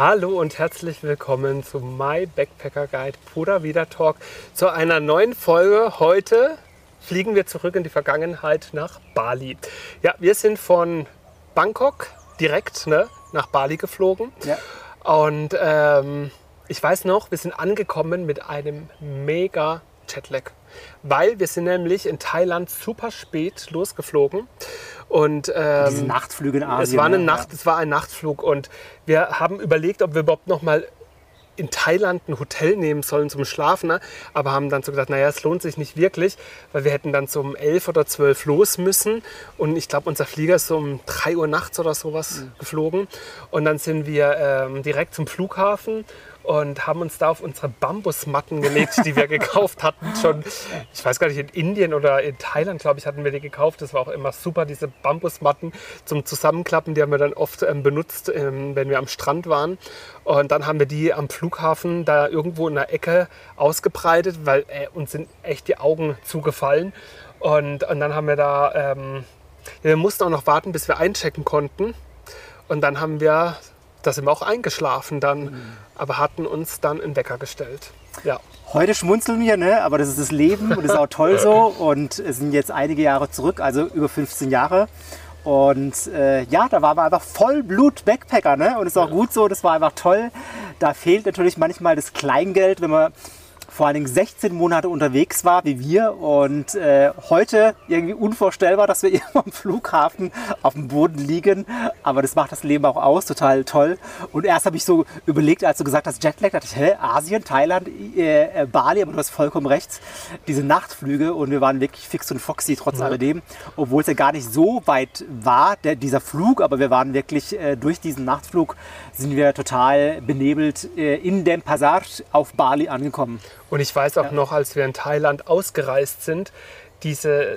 Hallo und herzlich willkommen zu My Backpacker Guide Pura Vida Talk zu einer neuen Folge. Heute fliegen wir zurück in die Vergangenheit nach Bali. Ja, wir sind von Bangkok direkt nach Bali geflogen. Ja. Und ich weiß noch, wir sind angekommen mit einem mega Jetlag. Weil wir sind nämlich in Thailand super spät losgeflogen. Und diese Nachtflüge in Asien. Es war ein Nachtflug und wir haben überlegt, ob wir überhaupt noch mal in Thailand ein Hotel nehmen sollen zum Schlafen, aber haben dann so gedacht, naja, es lohnt sich nicht wirklich, weil wir hätten dann so um 11 oder 12 los müssen und ich glaube, unser Flieger ist so um 3 Uhr nachts oder sowas geflogen und dann sind wir direkt zum Flughafen und haben uns da auf unsere Bambusmatten gelegt, die wir gekauft hatten. Schon, ich weiß gar nicht, in Indien oder in Thailand, glaube ich, hatten wir die gekauft. Das war auch immer super, diese Bambusmatten zum Zusammenklappen. Die haben wir dann oft benutzt, wenn wir am Strand waren. Und dann haben wir die am Flughafen da irgendwo in der Ecke ausgebreitet, weil uns sind echt die Augen zugefallen. Und dann haben wir da, wir mussten auch noch warten, bis wir einchecken konnten. Und dann haben wir... Da sind wir auch eingeschlafen dann, aber hatten uns dann einen Wecker gestellt. Ja. Heute schmunzeln wir, ne? Aber das ist das Leben und das ist auch toll so. Und es sind jetzt einige Jahre zurück, also über 15 Jahre. Und ja, da waren wir einfach Vollblut-Backpacker, ne? Und es ist auch gut so, das war einfach toll. Da fehlt natürlich manchmal das Kleingeld, wenn man vor allen Dingen 16 Monate unterwegs war, wie wir. Und heute irgendwie unvorstellbar, dass wir irgendwo am Flughafen auf dem Boden liegen. Aber das macht das Leben auch aus, total toll. Und erst habe ich so überlegt, als du gesagt hast, Jetlag, dachte ich, Asien, Thailand, Bali, aber du hast vollkommen recht. Diese Nachtflüge und wir waren wirklich fix und foxy trotz alledem. Obwohl es ja gar nicht so weit war, dieser Flug, aber wir waren wirklich durch diesen Nachtflug sind wir total benebelt in dem Pasar auf Bali angekommen. Und ich weiß auch noch, als wir in Thailand ausgereist sind, diese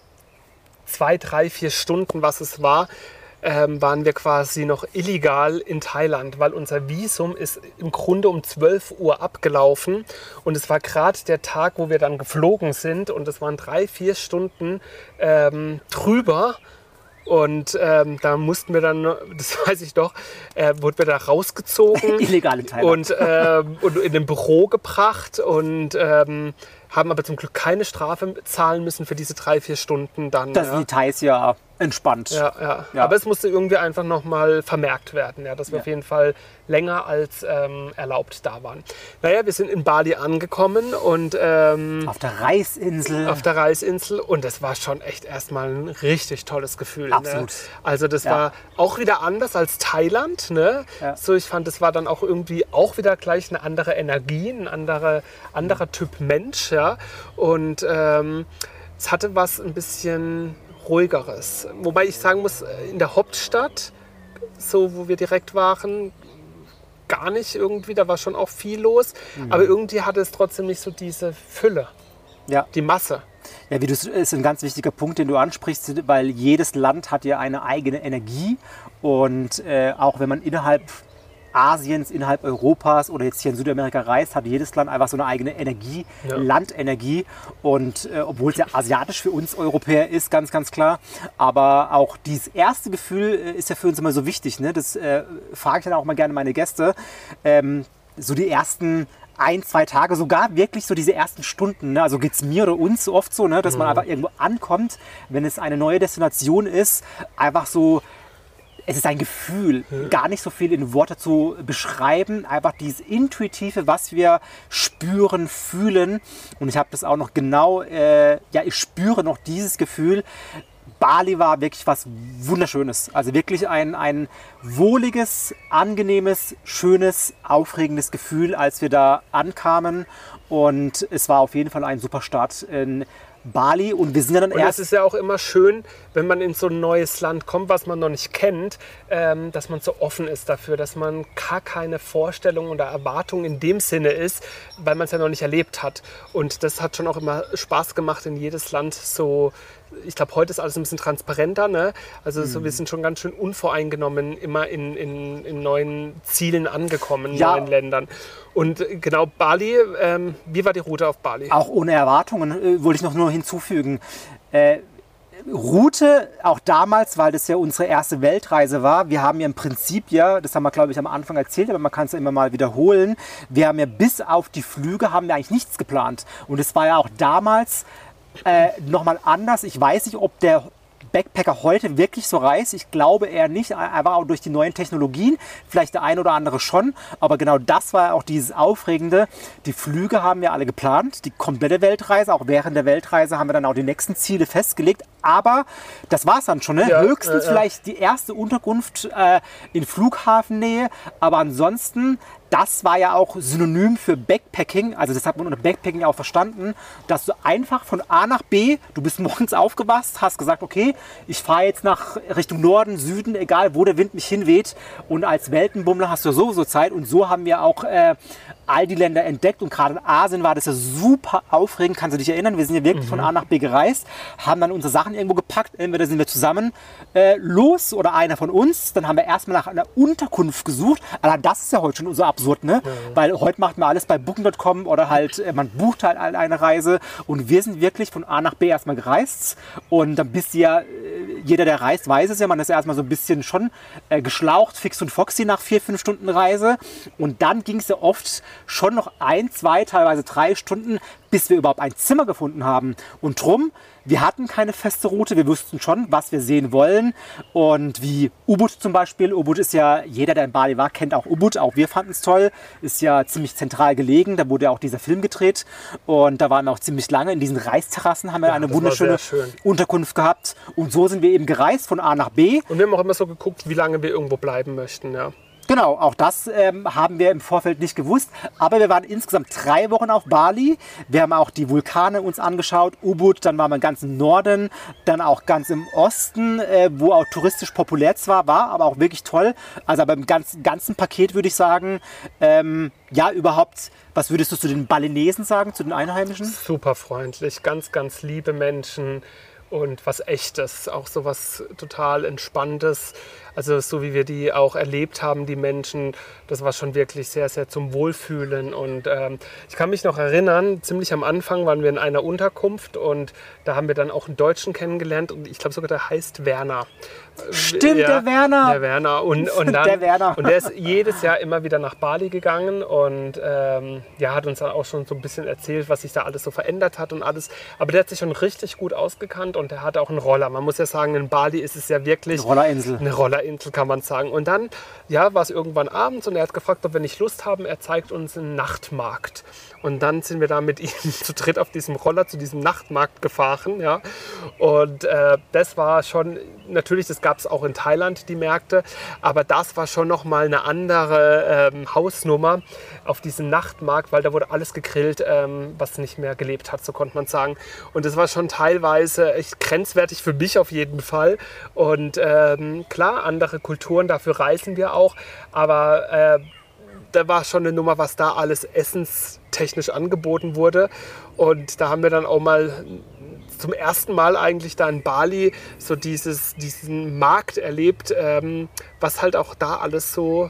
2, 3, 4 Stunden, was es war, waren wir quasi noch illegal in Thailand, weil unser Visum ist im Grunde um 12 Uhr abgelaufen und es war gerade der Tag, wo wir dann geflogen sind und es waren 3, 4 Stunden drüber. Und da mussten wir dann, das weiß ich doch, wurden wir da rausgezogen. Illegal in Thailand. Und in ein Büro gebracht und haben aber zum Glück keine Strafe zahlen müssen für diese 3, 4 Stunden dann. Das sind Details ja entspannt. Ja. Aber es musste irgendwie einfach nochmal vermerkt werden, dass wir auf jeden Fall länger als erlaubt da waren. Naja, wir sind in Bali angekommen und auf der Reisinsel. Auf der Reisinsel und das war schon echt erstmal ein richtig tolles Gefühl. Absolut. Ne? Also das war auch wieder anders als Thailand. Ne? Ja. So, ich fand, das war dann auch irgendwie auch wieder gleich eine andere Energie, ein anderer Typ Mensch. Ja? Und es hatte was ein bisschen ruhigeres. Wobei ich sagen muss, in der Hauptstadt, so wo wir direkt waren, gar nicht irgendwie, da war schon auch viel los, aber irgendwie hatte es trotzdem nicht so diese Fülle, die Masse. Ja, ist ein ganz wichtiger Punkt, den du ansprichst, weil jedes Land hat ja eine eigene Energie und auch wenn man innerhalb Asiens, innerhalb Europas oder jetzt hier in Südamerika reist, hat jedes Land einfach so eine eigene Energie, Landenergie. Und obwohl es ja asiatisch für uns Europäer ist, ganz, ganz klar. Aber auch dieses erste Gefühl ist ja für uns immer so wichtig. Ne? Das frage ich dann auch mal gerne meine Gäste. So die ersten 1, 2 Tage, sogar wirklich so diese ersten Stunden. Ne? Also geht es mir oder uns so oft so, ne? Dass man einfach irgendwo ankommt, wenn es eine neue Destination ist, einfach so. Es ist ein Gefühl, gar nicht so viel in Worte zu beschreiben, einfach dieses Intuitive, was wir spüren, fühlen. Und ich habe das auch noch genau, ich spüre noch dieses Gefühl. Bali war wirklich was Wunderschönes. Also wirklich ein wohliges, angenehmes, schönes, aufregendes Gefühl, als wir da ankamen. Und es war auf jeden Fall ein super Start in Bali und wir sind ja dann erst... Es ist ja auch immer schön, wenn man in so ein neues Land kommt, was man noch nicht kennt, dass man so offen ist dafür, dass man gar keine Vorstellung oder Erwartung in dem Sinne ist, weil man es ja noch nicht erlebt hat. Und das hat schon auch immer Spaß gemacht, in jedes Land so... Ich glaube, heute ist alles ein bisschen transparenter. Ne? Also so, wir sind schon ganz schön unvoreingenommen immer in neuen Zielen angekommen, neuen Ländern. Und genau, Bali, wie war die Route auf Bali? Auch ohne Erwartungen wollte ich noch nur hinzufügen. Route, auch damals, weil das ja unsere erste Weltreise war, wir haben ja im Prinzip das haben wir glaube ich am Anfang erzählt, aber man kann es ja immer mal wiederholen, wir haben ja bis auf die Flüge haben wir eigentlich nichts geplant. Und es war ja auch damals nochmal anders. Ich weiß nicht, ob der Backpacker heute wirklich so reist. Ich glaube eher nicht, aber auch durch die neuen Technologien, vielleicht der ein oder andere schon, aber genau das war auch dieses Aufregende. Die Flüge haben wir alle geplant, die komplette Weltreise, auch während der Weltreise haben wir dann auch die nächsten Ziele festgelegt, aber das war es dann schon, ne? Ja, Höchstens vielleicht die erste Unterkunft in Flughafennähe, aber ansonsten, das war ja auch synonym für Backpacking, also das hat man unter Backpacking auch verstanden, dass du einfach von A nach B, du bist morgens aufgewacht, hast gesagt, okay, ich fahre jetzt nach Richtung Norden, Süden, egal wo der Wind mich hinweht, und als Weltenbummler hast du sowieso Zeit, und so haben wir auch all die Länder entdeckt, und gerade in Asien war das ja super aufregend, kannst du dich erinnern, wir sind ja wirklich von A nach B gereist, haben dann unsere Sachen irgendwo gepackt, entweder sind wir zusammen los oder einer von uns, dann haben wir erstmal nach einer Unterkunft gesucht, aber das ist ja heute schon so absurd, ne? Weil heute macht man alles bei Booking.com oder halt, man bucht halt eine Reise, und wir sind wirklich von A nach B erstmal gereist, und dann bist du ja, jeder der reist weiß es ja, man ist ja erstmal so ein bisschen schon geschlaucht, fix und foxy nach 4-5 Stunden Reise, und dann ging es ja oft schon noch 1, 2, teilweise 3 Stunden, bis wir überhaupt ein Zimmer gefunden haben. Und drum, wir hatten keine feste Route, wir wussten schon, was wir sehen wollen. Und wie Ubud zum Beispiel, Ubud ist ja, jeder, der in Bali war, kennt auch Ubud, auch wir fanden es toll, ist ja ziemlich zentral gelegen, da wurde ja auch dieser Film gedreht, und da waren wir auch ziemlich lange, in diesen Reisterrassen haben wir eine wunderschöne Unterkunft gehabt, und so sind wir eben gereist von A nach B. Und wir haben auch immer so geguckt, wie lange wir irgendwo bleiben möchten, ja. Genau, auch das haben wir im Vorfeld nicht gewusst, aber wir waren insgesamt 3 Wochen auf Bali. Wir haben auch die Vulkane uns angeschaut, Ubud, dann waren wir ganz im Norden, dann auch ganz im Osten, wo auch touristisch populär zwar war, aber auch wirklich toll. Also beim ganzen Paket würde ich sagen, ja, überhaupt, was würdest du zu den Balinesen sagen, zu den Einheimischen? Super freundlich, ganz, ganz liebe Menschen. Und was Echtes, auch so was total Entspanntes. Also so wie wir die auch erlebt haben, die Menschen, das war schon wirklich sehr, sehr zum Wohlfühlen. Und ich kann mich noch erinnern, ziemlich am Anfang waren wir in einer Unterkunft, und da haben wir dann auch einen Deutschen kennengelernt, und ich glaube sogar, der heißt Werner. Stimmt, ja, der Werner. Der Werner. Und dann, der Werner. Und der ist jedes Jahr immer wieder nach Bali gegangen, und ja, hat uns dann auch schon so ein bisschen erzählt, was sich da alles so verändert hat und alles. Aber der hat sich schon richtig gut ausgekannt, und der hatte auch einen Roller. Man muss ja sagen, in Bali ist es ja wirklich Eine Rollerinsel, kann man sagen. Und dann ja, war es irgendwann abends, und er hat gefragt, ob wir nicht Lust haben. Er zeigt uns einen Nachtmarkt. Und dann sind wir da mit ihm zu dritt auf diesem Roller zu diesem Nachtmarkt gefahren. Ja. Und das war schon, natürlich, das gab es auch in Thailand, die Märkte, aber das war schon nochmal eine andere Hausnummer auf diesem Nachtmarkt, weil da wurde alles gegrillt, was nicht mehr gelebt hat, so konnte man sagen. Und das war schon teilweise echt grenzwertig für mich auf jeden Fall. Und klar, andere Kulturen, dafür reisen wir auch, aber da war schon eine Nummer, was da alles essenstechnisch angeboten wurde. Und da haben wir dann auch mal zum ersten Mal eigentlich da in Bali so diesen Markt erlebt, was halt auch da alles so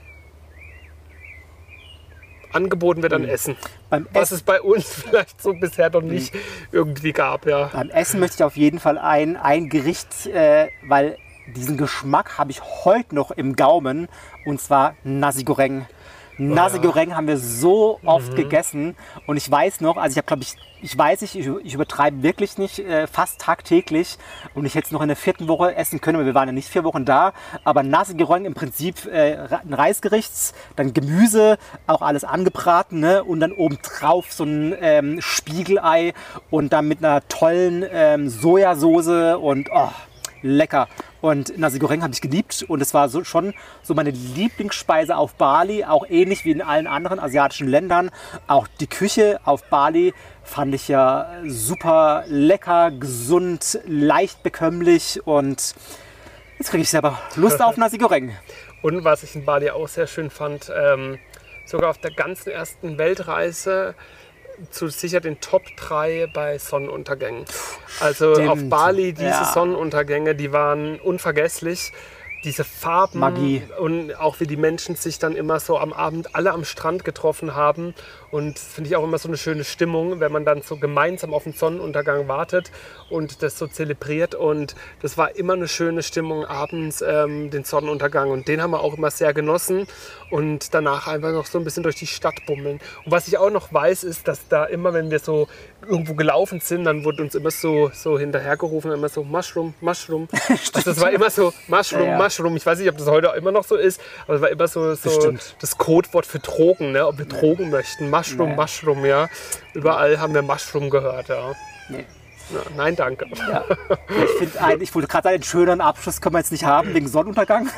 angeboten wird an Essen. Was es bei uns vielleicht so bisher noch nicht irgendwie gab. Ja. Beim Essen möchte ich auf jeden Fall ein Gericht, weil diesen Geschmack habe ich heute noch im Gaumen, und zwar Nasi Goreng. Nasi Goreng haben wir so oft gegessen, und ich weiß noch, also ich übertreibe wirklich nicht, fast tagtäglich, und ich hätte es noch in der 4. Woche essen können, weil wir waren ja nicht 4 Wochen da, aber Nasi Goreng im Prinzip ein Reisgericht, dann Gemüse, auch alles angebraten, ne? Und dann obendrauf so ein Spiegelei, und dann mit einer tollen Sojasauce, und lecker. Und Nasi Goreng habe ich geliebt, und es war schon so meine Lieblingsspeise auf Bali, auch ähnlich wie in allen anderen asiatischen Ländern. Auch die Küche auf Bali fand ich ja super lecker, gesund, leicht bekömmlich, und jetzt kriege ich selber Lust auf Nasi Goreng. Und was ich in Bali auch sehr schön fand, sogar auf der ganzen ersten Weltreise sicher den Top 3 bei Sonnenuntergängen. Also auf Bali, diese Sonnenuntergänge, die waren unvergesslich. diese Farben Magie. und auch wie die Menschen sich dann immer so am Abend alle am Strand getroffen haben. Und das finde ich auch immer so eine schöne Stimmung, wenn man dann so gemeinsam auf den Sonnenuntergang wartet und das so zelebriert. Und das war immer eine schöne Stimmung abends, den Sonnenuntergang. Und den haben wir auch immer sehr genossen und danach einfach noch so ein bisschen durch die Stadt bummeln. Und was ich auch noch weiß, ist, dass da immer, wenn wir so irgendwo gelaufen sind, dann wurde uns immer so hinterhergerufen, immer so Mushroom, Mushroom. Also das war immer so Mushroom, Mushroom. Ich weiß nicht, ob das heute auch immer noch so ist, aber es war immer so das Codewort für Drogen, ne? Ob wir Drogen möchten. Mushroom, Mushroom, ja. Überall haben wir Mushroom gehört, ja. Nee. Ja, nein, danke. Ja. Ich wollte gerade sagen, einen schöneren Abschluss können wir jetzt nicht haben, wegen Sonnenuntergang.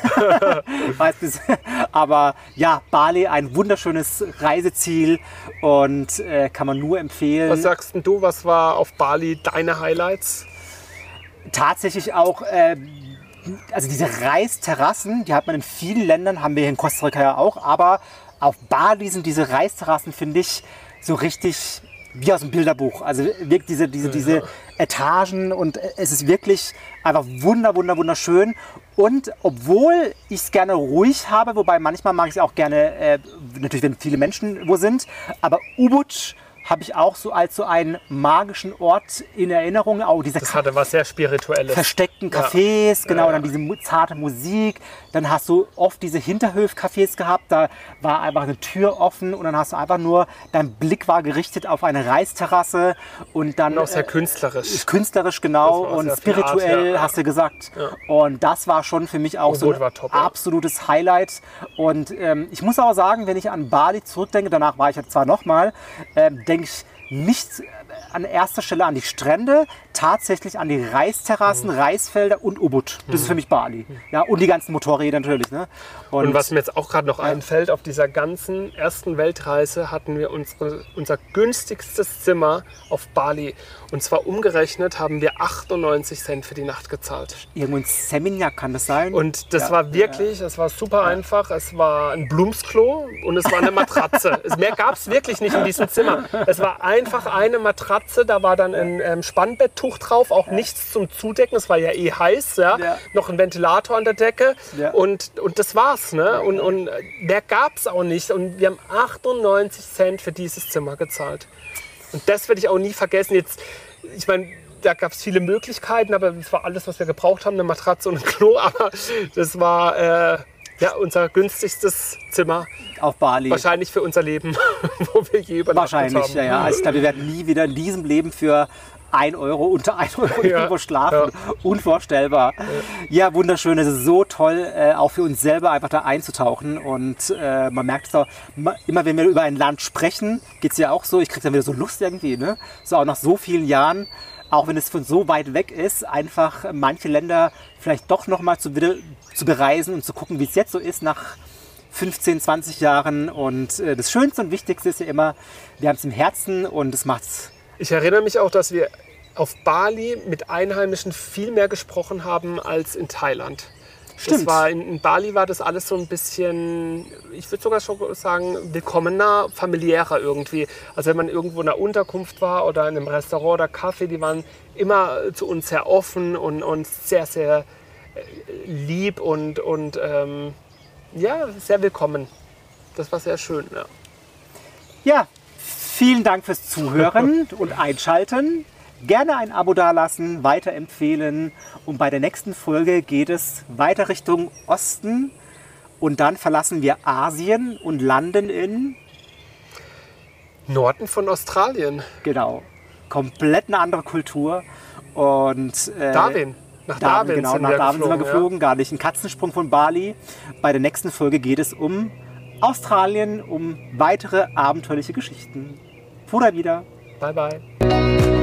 Aber ja, Bali, ein wunderschönes Reiseziel und kann man nur empfehlen. Was sagst denn du, was war auf Bali deine Highlights? Tatsächlich auch, also diese Reisterrassen, die hat man in vielen Ländern, haben wir hier in Costa Rica ja auch, aber auf Bali sind diese Reisterrassen, finde ich, so richtig wie aus dem Bilderbuch. Also wirklich diese Etagen und es ist wirklich einfach wunderschön. Und obwohl ich es gerne ruhig habe, wobei manchmal mag ich es auch gerne, natürlich wenn viele Menschen wo sind, aber Ubud habe ich auch so als so einen magischen Ort in Erinnerung. Auch diese das hatte was sehr Spirituelles. Versteckten Cafés, genau, dann diese zarte Musik. Dann hast du oft diese Hinterhöf-Cafés gehabt, da war einfach eine Tür offen und dann hast du einfach nur, dein Blick war gerichtet auf eine Reisterrasse und dann... Und auch sehr künstlerisch. Künstlerisch, genau, und spirituell, hast du gesagt. Ja. Und das war schon für mich auch so ein absolutes Highlight. Und ich muss auch sagen, wenn ich an Bali zurückdenke, danach war ich ja zwar nochmal, denke ich nicht an erster Stelle an die Strände, tatsächlich an die Reisterrassen, Reisfelder und Ubud. Das ist für mich Bali. Ja, und die ganzen Motorräder natürlich. Ne? Und was mir jetzt auch gerade noch einfällt, auf dieser ganzen ersten Weltreise hatten wir unser günstigstes Zimmer auf Bali. Und zwar umgerechnet haben wir 98 Cent für die Nacht gezahlt. Irgendwo in Seminyak kann das sein. Und das war wirklich, das war super einfach. Es war ein Blumsklo und es war eine Matratze. Mehr gab es wirklich nicht in diesem Zimmer. Es war einfach eine Matratze, da war dann ein Spannbetttuch drauf, auch nichts zum Zudecken. Es war ja eh heiß, noch ein Ventilator an der Decke und das war's. Ne? Und mehr gab es auch nicht. Und wir haben 98 Cent für dieses Zimmer gezahlt. Und das werde ich auch nie vergessen. Jetzt, ich meine, da gab es viele Möglichkeiten, aber das war alles, was wir gebraucht haben, eine Matratze und ein Klo. Aber das war unser günstigstes Zimmer. Auf Bali. Wahrscheinlich für unser Leben, wo wir je übernachtet haben. Wahrscheinlich, ja. Also ich glaube, wir werden nie wieder in diesem Leben für 1 Euro, unter 1 Euro irgendwo schlafen. Ja. Unvorstellbar. Ja, wunderschön. Es ist so toll, auch für uns selber einfach da einzutauchen. Und man merkt es auch, immer wenn wir über ein Land sprechen, geht es ja auch so, ich kriege dann wieder so Lust irgendwie. Ne? So auch nach so vielen Jahren, auch wenn es von so weit weg ist, einfach manche Länder vielleicht doch nochmal zu bereisen und zu gucken, wie es jetzt so ist nach 15, 20 Jahren. Und das Schönste und Wichtigste ist ja immer, wir haben es im Herzen und es macht's. Ich erinnere mich auch, dass wir auf Bali mit Einheimischen viel mehr gesprochen haben als in Thailand. Stimmt. In Bali war das alles so ein bisschen, ich würde sogar schon sagen, willkommener, familiärer irgendwie. Also wenn man irgendwo in einer Unterkunft war oder in einem Restaurant oder Café, die waren immer zu uns sehr offen und sehr, sehr lieb und sehr willkommen. Das war sehr schön, ja. Ja, vielen Dank fürs Zuhören und Einschalten. Gerne ein Abo dalassen, weiterempfehlen. Und bei der nächsten Folge geht es weiter Richtung Osten. Und dann verlassen wir Asien und landen in... Norden von Australien. Genau. Komplett eine andere Kultur. Und Darwin. Nach Darwin, genau, nach Darwin sind wir geflogen. Gar nicht ein Katzensprung von Bali. Bei der nächsten Folge geht es um Australien, um weitere abenteuerliche Geschichten. Pura wieder. Bye, bye.